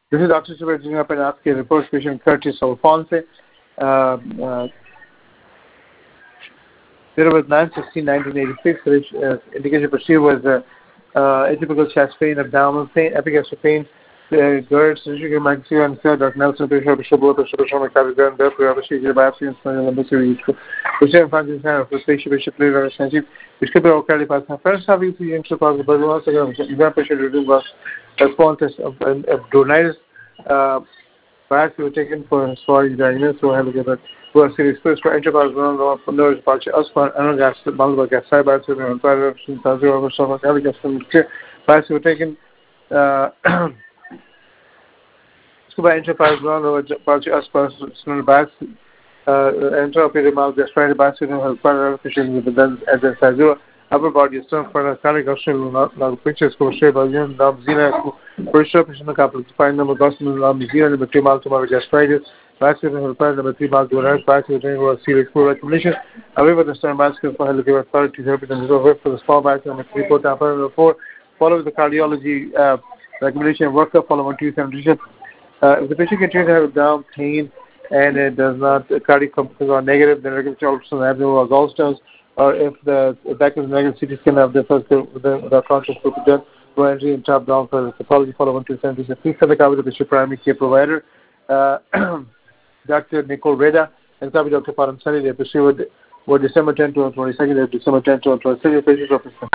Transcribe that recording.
This is Dr. Subhash up and asking report patient Curtis Alphonse. Date was 9/16/1986. Which indication perceived was atypical chest pain, abdominal pain, epigastric pain, GERD, surgical maxilla and cell. Dr. Nelson, Bishop, McCarthy, Beth, procedure, biopsy, and spinal limb. Patient Francis Hanna, patient Bishop, Leader, Sensitive, Bishop, O'Kelly, first having the youngster cause the burden, exam patient reduced was responses of abdomitis. Biopsy was taken for storage diagnosis who are serious first for intracausal nerve departure, aspirant, anogastric, multiple gastric biopsy, and biopsy was taken scuba intracausal departure, aspirant, biopsy, intraoperative gastritis, biopsy, and further fishing with the lens at the size. Upper body stone for the cardiac oxygen pictures for straight by union, Zina, first option, a couple of fine number gospel, Zina, number 3 miles tomorrow gastritis, basket and repair number 3 miles to arrive, basket was serious poor recommendation. However, the stern basket for healthcare authority therapy and reserve for the small basket number 3, 4, number 4, follow the cardiology recommendation workup, follow 1, 2, 7, if the patient continues to have down pain and it does not, cardiac components are negative, then recommendation also abdominal gallstones. Or if the back is negative, CT scan of the first the conscious will be done. Go entry and top down for the pathology. Follow 1, 2, 7. Please have the copy of the primary care provider, Dr. Nicole Reda, and copy Dr. Param Sani. They pursue December 10 to 22nd, December 10 to 22nd.